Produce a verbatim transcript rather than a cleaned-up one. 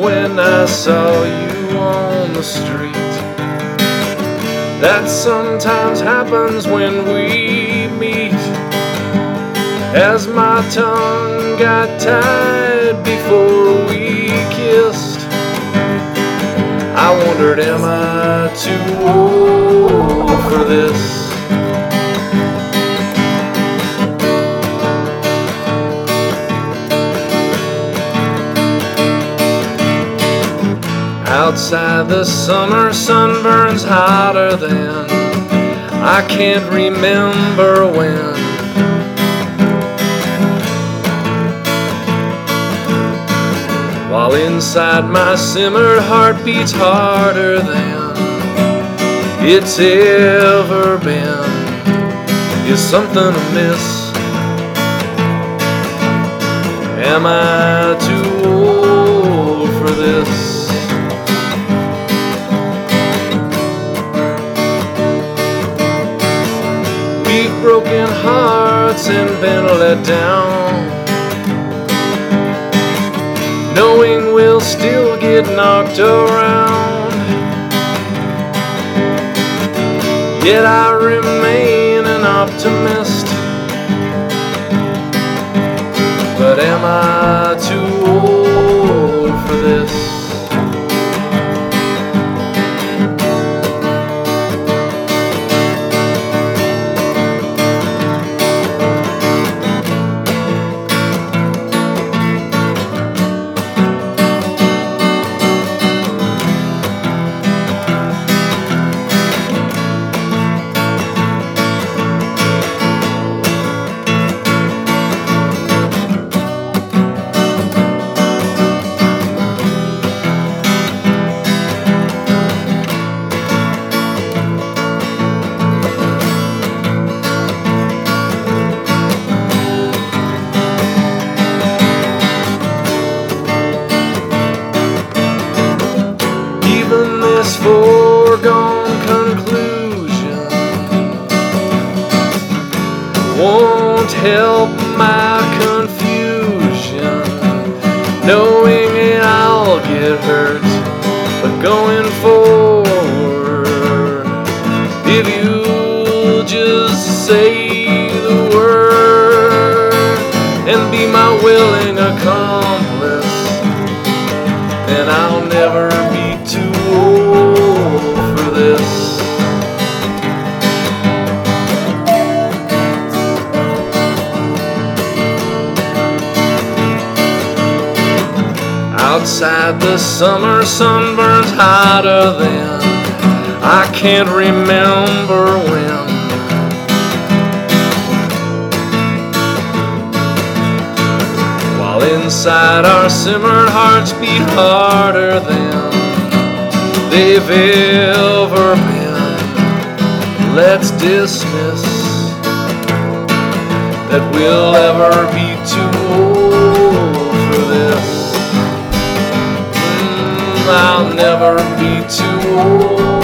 when I saw you on the street. That sometimes happens when we meet. As my tongue got tied before we kissed, I wondered, am I too old for this? Outside the summer sun burns hotter than I can't remember when. While inside my simmered heart beats harder than it's ever been. Is something amiss? Am I too old for this? We've broken hearts and been let down, knowing we'll still get knocked around. Yet I remain an optimist. But am I too old for this? This foregone conclusion won't help my confusion, knowing that I'll get hurt. But going forward, if you'll just say the word and be my willing accomplice, then I'll never be too old for this. Outside the summer sun burns hotter than I can't remember when. While inside our simmered hearts beat harder than they've ever been. Let's dismiss that we'll ever be too old for this. Mm, I'll never be too old.